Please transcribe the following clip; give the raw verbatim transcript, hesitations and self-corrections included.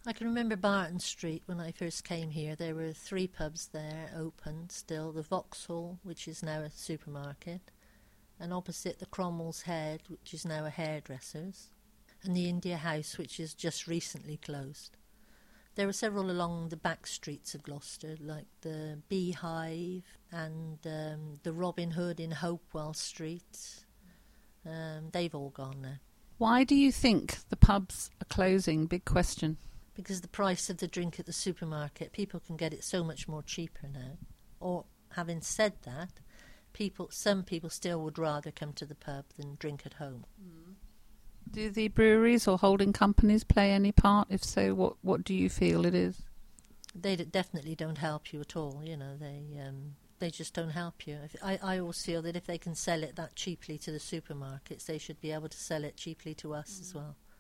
I can remember Barton Street when I first came here. There were three pubs there open still. The Vauxhall, which is now a supermarket, and opposite the Cromwell's Head, which is now a hairdresser's, and the India House, which is just recently closed. There were several along the back streets of Gloucester, like the Beehive and um, the Robin Hood in Hopewell Street. Um, they've all gone now. Why do you think the pubs are closing? Big question. Because the price of the drink at the supermarket, people can get it so much more cheaper now. Or, having said that, people, some people still would rather come to the pub than drink at home. Mm. Do the breweries or holding companies play any part? If so, what, what do you feel it is? They d- definitely don't help you at all. You know, they um, they just don't help you. If, I, I always feel that if they can sell it that cheaply to the supermarkets, they should be able to sell it cheaply to us mm. as well.